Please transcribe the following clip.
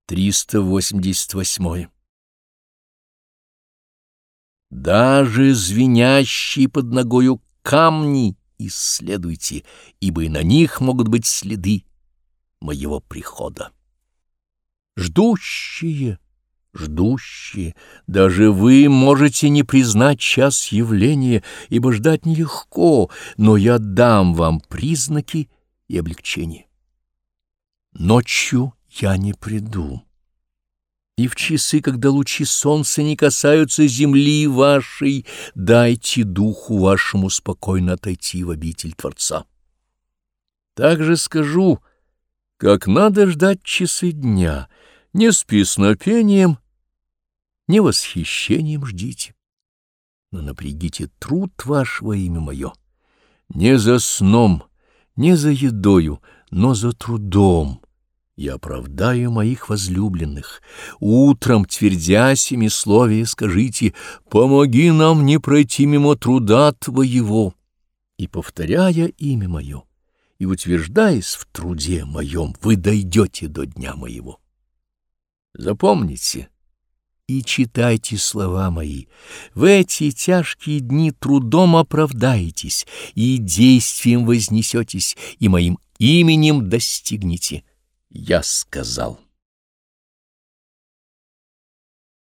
388. Даже звенящие под ногою камни исследуйте, ибо и на них могут быть следы моего прихода. Ждущие, ждущие, даже вы можете не признать час явления, ибо ждать нелегко, но я дам вам признаки и облегчение. Ночью я не приду, и в часы, когда лучи солнца не касаются земли вашей, дайте духу вашему спокойно отойти в обитель Творца. Также скажу, как надо ждать часы дня, не с песнопением, не восхищением ждите, но напрягите труд ваш во имя мое, не за сном, не за едою, но за трудом. Я оправдаю моих возлюбленных. Утром, твердя семисловие, скажите: «Помоги нам не пройти мимо труда Твоего». И, повторяя имя мое, и утверждаясь в труде моем, вы дойдете до дня моего. Запомните и читайте слова мои. В эти тяжкие дни трудом оправдаетесь, и действием вознесетесь, и моим именем достигнете. Я сказал.